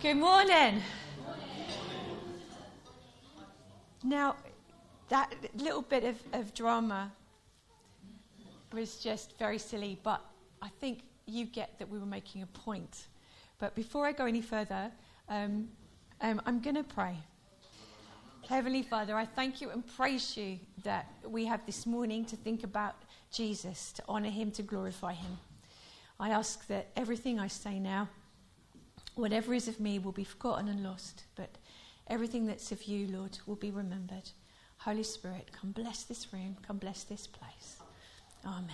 Good morning. Now, that little bit of drama was just very silly, but I think you get that we were making a point. But before I go any further, I'm going to pray. Heavenly Father, I thank you and praise you that we have this morning to think about Jesus, to honour him, to glorify him. I ask that everything I say now, whatever is of me, will be forgotten and lost, but everything that's of you, Lord, will be remembered. Holy Spirit, come bless this room, come bless this place. Amen.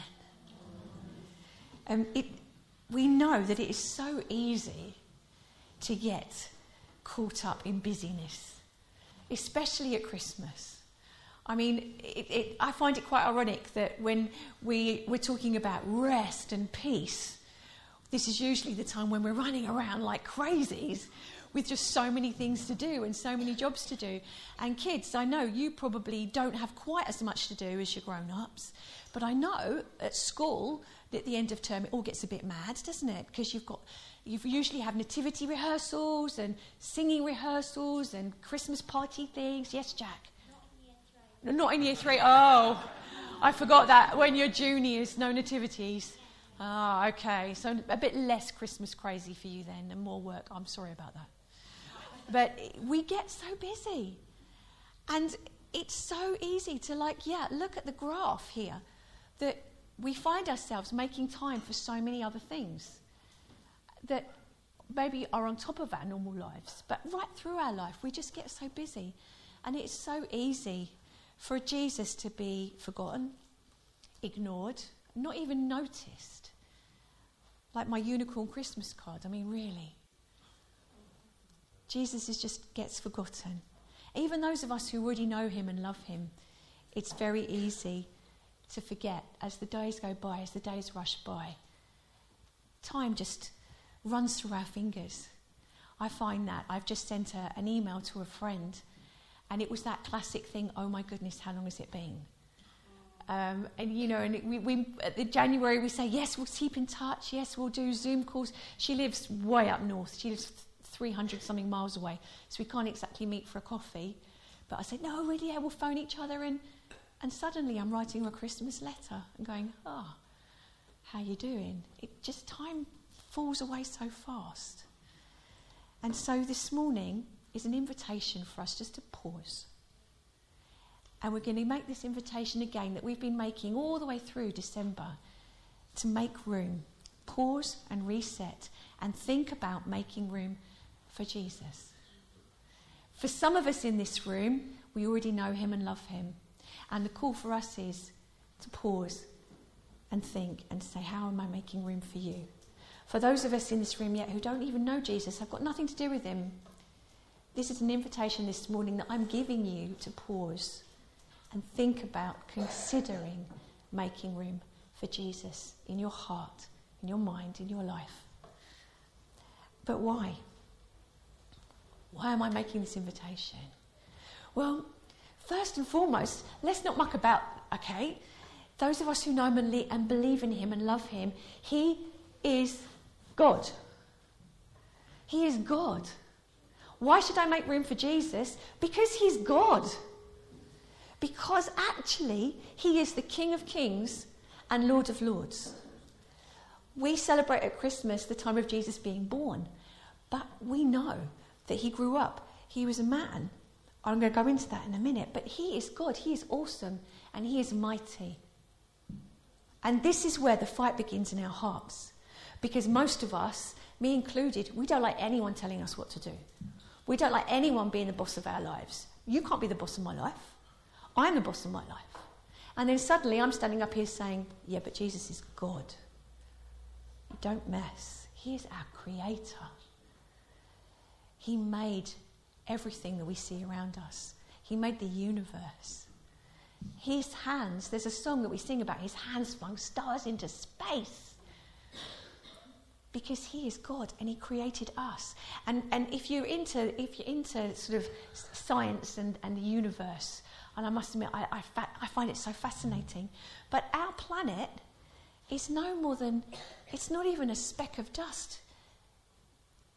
We know that it is so easy to get caught up in busyness, especially at Christmas. I mean, I find it quite ironic that when we're talking about rest and peace, this is usually the time when we're running around like crazies with just so many things to do and so many jobs to do. And kids, I know you probably don't have quite as much to do as your grown-ups, but I know at school at the end of term it all gets a bit mad, doesn't it? Because you usually have nativity rehearsals and singing rehearsals and Christmas party things. Yes, Jack? Not in year 3. Oh, I forgot that. When you're juniors, no nativities. Ah, okay. So a bit less Christmas crazy for you then and more work. I'm sorry about that. But we get so busy. And it's so easy to look at the graph here, that we find ourselves making time for so many other things that maybe are on top of our normal lives. But right through our life, we just get so busy. And it's so easy for Jesus to be forgotten, ignored, not even noticed. Like my unicorn Christmas card. I mean, really. Jesus just gets forgotten. Even those of us who already know him and love him, it's very easy to forget as the days go by, as the days rush by. Time just runs through our fingers. I find that. I've just sent an email to a friend, and it was that classic thing, oh my goodness, how long has it been? And we at January we say, yes, we'll keep in touch, yes, we'll do Zoom calls. She lives way up north. She lives 300 something miles away, so we can't exactly meet for a coffee. But I said, no, really, yeah, we'll phone each other. And suddenly I'm writing her a Christmas letter and going, how you doing? Time falls away so fast. And so this morning is an invitation for us just to pause. And we're going to make this invitation again that we've been making all the way through December, to make room, pause and reset, and think about making room for Jesus. For some of us in this room, we already know him and love him. And the call for us is to pause and think and say, how am I making room for you? For those of us in this room yet who don't even know Jesus, have got nothing to do with him, this is an invitation this morning that I'm giving you to pause and think about considering making room for Jesus in your heart, in your mind, in your life. But why? Why am I making this invitation? Well, first and foremost, let's not muck about, okay? Those of us who know him and believe in him and love him, he is God. He is God. Why should I make room for Jesus? Because he's God. Because actually, he is the King of Kings and Lord of Lords. We celebrate at Christmas the time of Jesus being born, but we know that he grew up. He was a man. I'm going to go into that in a minute, but he is God. He is awesome, and he is mighty. And this is where the fight begins in our hearts, because most of us, me included, we don't like anyone telling us what to do. We don't like anyone being the boss of our lives. You can't be the boss of my life. I'm the boss of my life. And then suddenly I'm standing up here saying, yeah, but Jesus is God. Don't mess. He is our creator. He made everything that we see around us. He made the universe. His hands, there's a song that we sing about, his hands flung stars into space. Because he is God and he created us. And if you're into sort of science and the universe, and I must admit, I find it so fascinating. But our planet is no more than, it's not even a speck of dust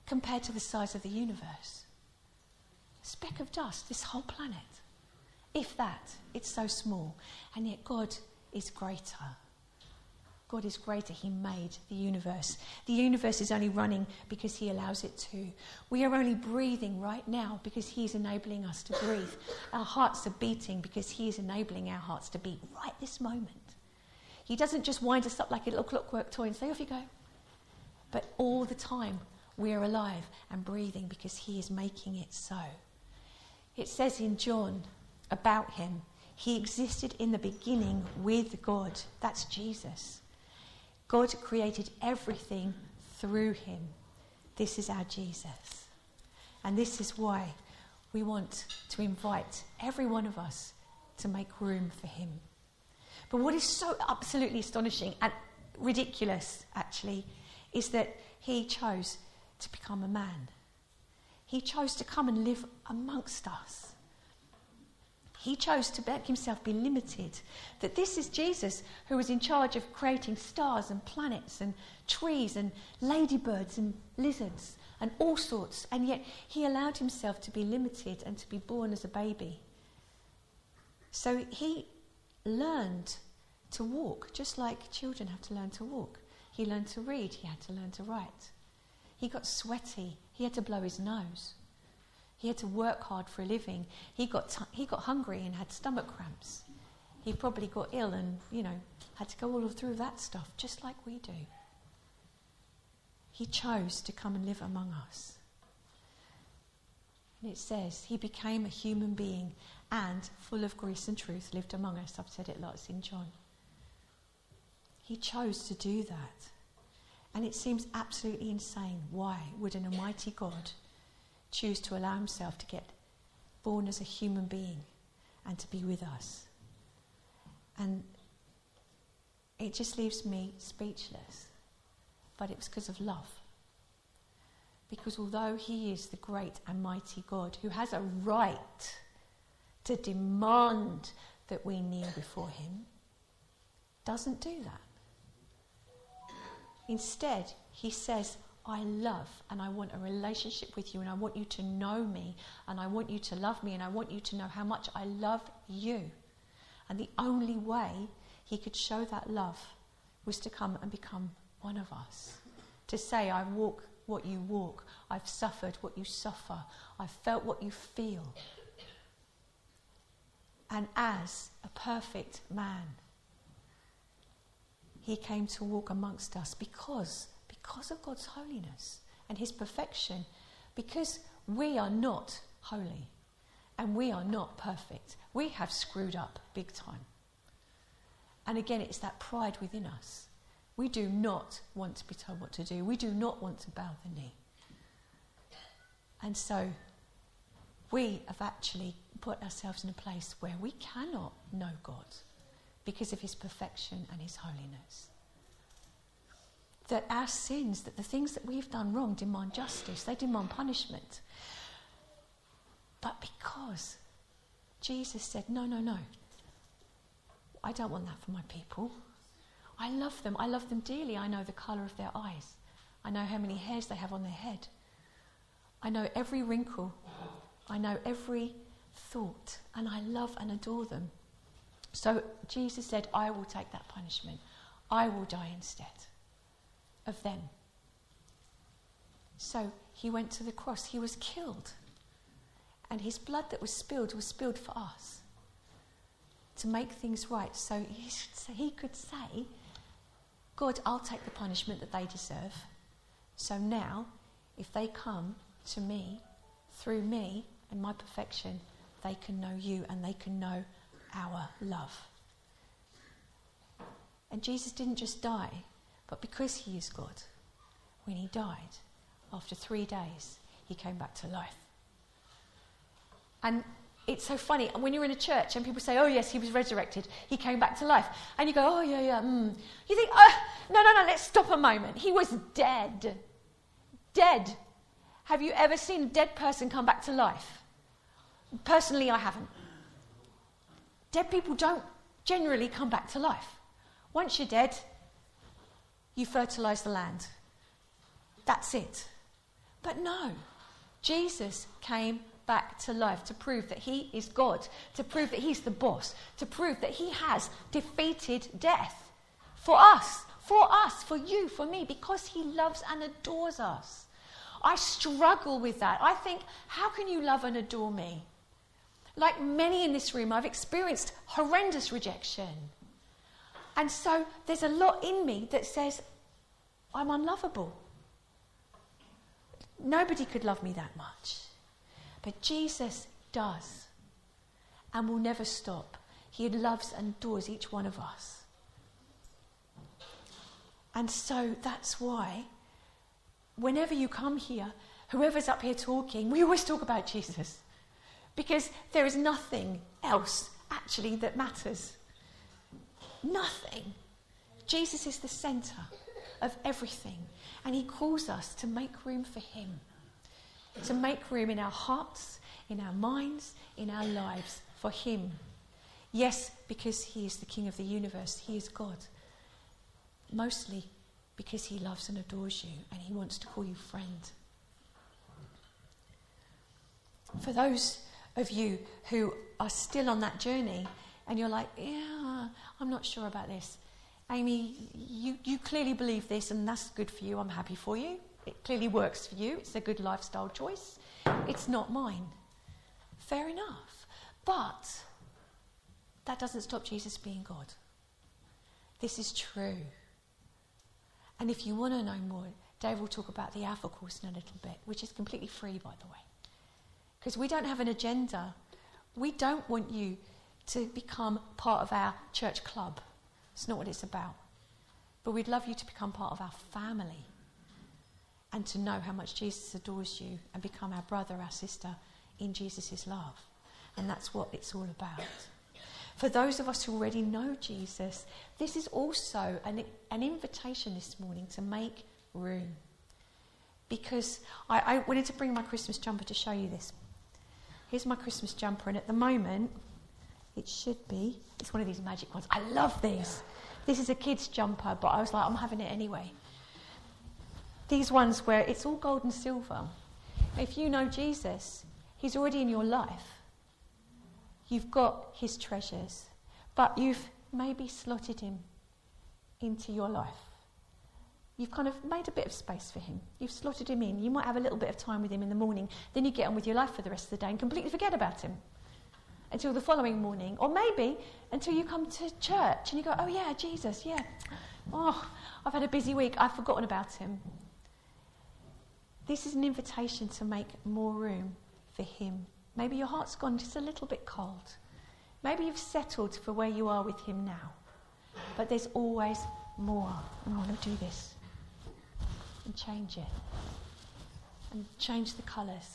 compared to the size of the universe. A speck of dust, this whole planet. If that, it's so small. And yet God is greater. God is greater. He made the universe. The universe is only running because he allows it to. We are only breathing right now because he's enabling us to breathe. Our hearts are beating because he is enabling our hearts to beat right this moment. He doesn't just wind us up like a little clockwork toy and say, off you go. But all the time we are alive and breathing because he is making it so. It says in John about him, he existed in the beginning with God. That's Jesus. God created everything through him. This is our Jesus. And this is why we want to invite every one of us to make room for him. But what is so absolutely astonishing and ridiculous, actually, is that he chose to become a man. He chose to come and live amongst us. He chose to make himself be limited. That this is Jesus who was in charge of creating stars and planets and trees and ladybirds and lizards and all sorts. And yet he allowed himself to be limited and to be born as a baby. So he learned to walk, just like children have to learn to walk. He learned to read. He had to learn to write. He got sweaty. He had to blow his nose. He had to work hard for a living. He got hungry and had stomach cramps. He probably got ill and, had to go all through that stuff, just like we do. He chose to come and live among us. And it says, he became a human being and, full of grace and truth, lived among us. I've said it lots in John. He chose to do that. And it seems absolutely insane. Why would an almighty God choose to allow himself to get born as a human being and to be with us? And it just leaves me speechless. But it was because of love. Because although he is the great and mighty God who has a right to demand that we kneel before him, doesn't do that. Instead, he says, I love and I want a relationship with you and I want you to know me and I want you to love me and I want you to know how much I love you. And the only way he could show that love was to come and become one of us. To say, I walk what you walk. I've suffered what you suffer. I've felt what you feel. And as a perfect man, he came to walk amongst us because of God's holiness and his perfection, because we are not holy and we are not perfect. We have screwed up big time. And again, it's that pride within us. We do not want to be told what to do. We do not want to bow the knee. And so we have actually put ourselves in a place where we cannot know God because of his perfection and his holiness. That our sins, that the things that we've done wrong demand justice, they demand punishment. But because Jesus said, no, I don't want that for my people. I love them dearly. I know the colour of their eyes. I know how many hairs they have on their head. I know every wrinkle. I know every thought. And I love and adore them. So Jesus said, I will take that punishment. I will die instead of them. So he went to the cross. He was killed. And his blood that was spilled for us. To make things right. So he could say, God, I'll take the punishment that they deserve. So now, if they come to me, through me and my perfection, they can know you and they can know our love. And Jesus didn't just die, but because he is God, when he died, after 3 days, he came back to life. And it's so funny, when you're in a church and people say, oh yes, he was resurrected, he came back to life. And you go, oh yeah. You think, no, let's stop a moment. He was dead. Dead. Have you ever seen a dead person come back to life? Personally, I haven't. Dead people don't generally come back to life. Once you're dead, you fertilise the land. That's it. But no, Jesus came back to life to prove that he is God, to prove that he's the boss, to prove that he has defeated death for us, for you, for me, because he loves and adores us. I struggle with that. I think, how can you love and adore me? Like many in this room, I've experienced horrendous rejection. And so there's a lot in me that says, I'm unlovable. Nobody could love me that much. But Jesus does. And will never stop. He loves and adores each one of us. And so that's why, whenever you come here, whoever's up here talking, we always talk about Jesus. Because there is nothing else actually that matters. Nothing. Jesus is the centre of everything. And he calls us to make room for him. To make room in our hearts, in our minds, in our lives for him. Yes, because he is the King of the universe. He is God. Mostly because he loves and adores you and he wants to call you friend. For those of you who are still on that journey and you're like, yeah, I'm not sure about this. Amy, you clearly believe this and that's good for you. I'm happy for you. It clearly works for you. It's a good lifestyle choice. It's not mine. Fair enough. But that doesn't stop Jesus being God. This is true. And if you want to know more, Dave will talk about the Alpha course in a little bit, which is completely free, by the way. Because we don't have an agenda. We don't want you to become part of our church club. It's not what it's about. But we'd love you to become part of our family and to know how much Jesus adores you and become our brother, our sister in Jesus' love. And that's what it's all about. For those of us who already know Jesus, this is also an invitation this morning to make room. Because I wanted to bring my Christmas jumper to show you this. Here's my Christmas jumper, and at the moment, it's one of these magic ones. I love these. This is a kid's jumper, but I was like, I'm having it anyway. These ones where it's all gold and silver. If you know Jesus, he's already in your life. You've got his treasures, but you've maybe slotted him into your life. You've kind of made a bit of space for him. You've slotted him in. You might have a little bit of time with him in the morning. Then you get on with your life for the rest of the day and completely forget about him until the following morning. Or maybe until you come to church and you go, oh yeah, Jesus, yeah. Oh, I've had a busy week. I've forgotten about him. This is an invitation to make more room for him. Maybe your heart's gone just a little bit cold. Maybe you've settled for where you are with him now. But there's always more. And I want to do this. And change it. And change the colours.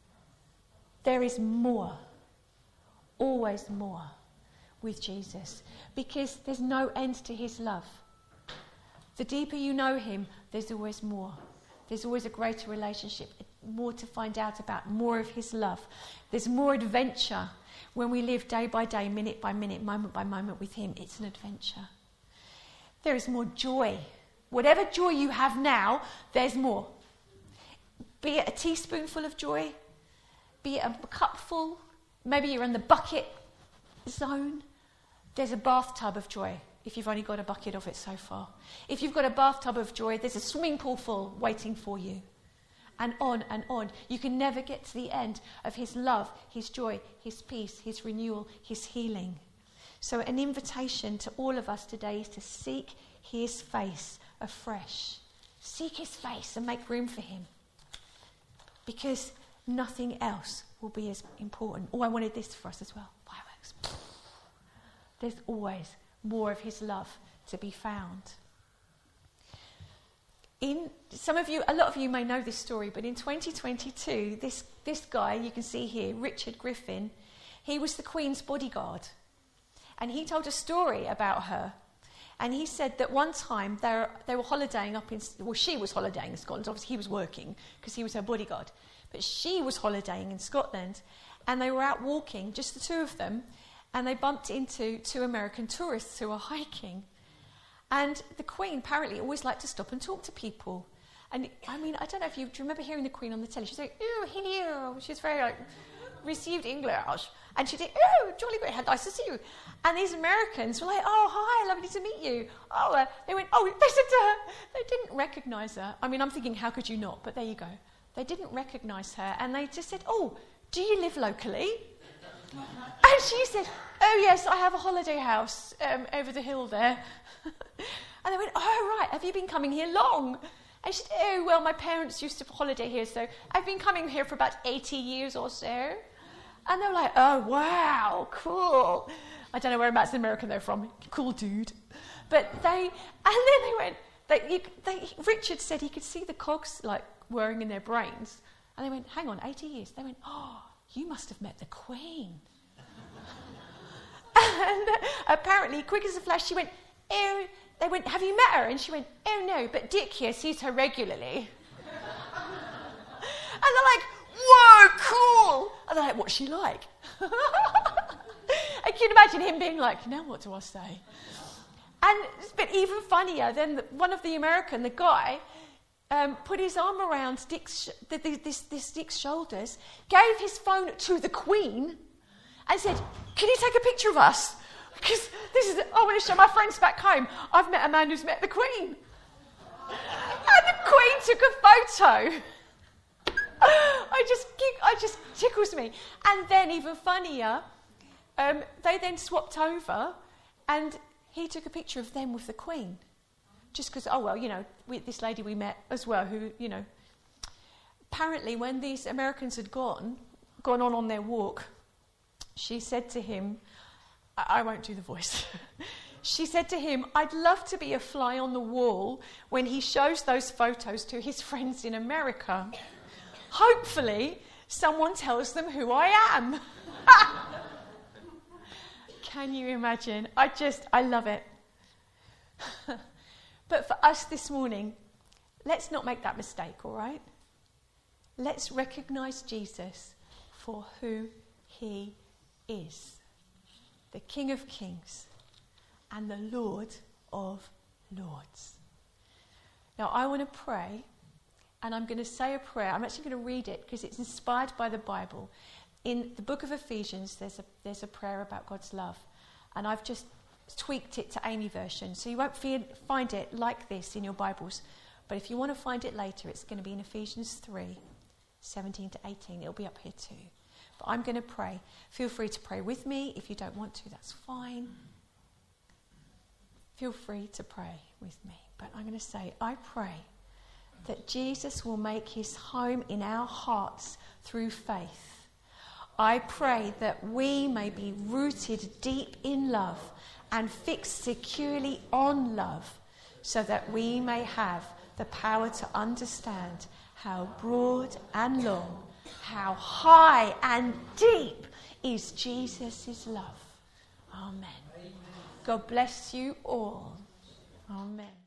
There is more. Always more with Jesus. Because there's no end to his love. The deeper you know him, there's always more. There's always a greater relationship, more to find out about, more of his love. There's more adventure when we live day by day, minute by minute, moment by moment with him. It's an adventure. There is more joy. Whatever joy you have now, there's more. Be it a teaspoonful of joy, be it a cupful, maybe you're in the bucket zone. There's a bathtub of joy if you've only got a bucket of it so far. If you've got a bathtub of joy, there's a swimming pool full waiting for you. And on and on. You can never get to the end of his love, his joy, his peace, his renewal, his healing. So an invitation to all of us today is to seek his face afresh. Seek his face and make room for him. Because nothing else will be as important. Oh, I wanted this for us as well. Fireworks. There's always more of his love to be found. A lot of you may know this story, but in 2022, this guy, you can see here, Richard Griffin, he was the Queen's bodyguard. And he told a story about her. And he said that one time they were holidaying she was holidaying in Scotland. Obviously he was working because he was her bodyguard. But she was holidaying in Scotland. And they were out walking, just the two of them. And they bumped into two American tourists who were hiking. And the Queen apparently always liked to stop and talk to people. And I mean, I don't know if do you remember hearing the Queen on the telly? She's like, "Oh, hello." She's very like, received English. And she did, "Oh, jolly great, how nice to see you." And these Americans were like, "Oh, hi, lovely to meet you." Oh, they went, "Oh," they said to her, they didn't recognise her. I mean, I'm thinking, how could you not? But there you go. They didn't recognise her. And they just said, "Oh, do you live locally?" And she said, "Oh, yes, I have a holiday house over the hill there." And they went, "Oh, right, have you been coming here long?" And she said, "Oh, well, my parents used to holiday here, so I've been coming here for about 80 years or so." And they were like, "Oh, wow, cool." I don't know whereabouts in America they're from. Cool dude. But then they went, Richard said he could see the cogs like whirring in their brains. And they went, "Hang on, 80 years. They went, "Oh, you must have met the Queen." And apparently, quick as a flash, she went, "Oh," they went, "Have you met her?" And she went, "Oh, no, but Dick here sees her regularly." And they're like, "Whoa, cool." And they're like, "What's she like?" I can imagine him being like, "Now what do I say?" But even funnier, then one of the American, the guy, put his arm around Dick's shoulders, gave his phone to the Queen, and said, "Can you take a picture of us? Because I want to show my friends back home. I've met a man who's met the Queen." And the Queen took a photo. It just tickles me. And then even funnier, they then swapped over, and he took a picture of them with the Queen. Just because, this lady we met as well, who, apparently when these Americans had gone on their walk, she said to him, I won't do the voice. She said to him, "I'd love to be a fly on the wall when he shows those photos to his friends in America. Hopefully, someone tells them who I am." Can you imagine? I love it. But for us this morning, let's not make that mistake, all right? Let's recognise Jesus for who he is. The King of Kings and the Lord of Lords. Now, I want to pray, and I'm going to say a prayer. I'm actually going to read it because it's inspired by the Bible. In the book of Ephesians, there's a prayer about God's love, and I've just tweaked it to Amy version, so you won't find it like this in your Bibles. But if you want to find it later, it's going to be in Ephesians 3, 17 to 18. It'll be up here too. But I'm going to pray. Feel free to pray with me. If you don't want to, that's fine. Feel free to pray with me. But I'm going to say, I pray that Jesus will make his home in our hearts through faith. I pray that we may be rooted deep in love and fixed securely on love, so that we may have the power to understand how broad and long, how high and deep is Jesus' love. Amen. God bless you all. Amen.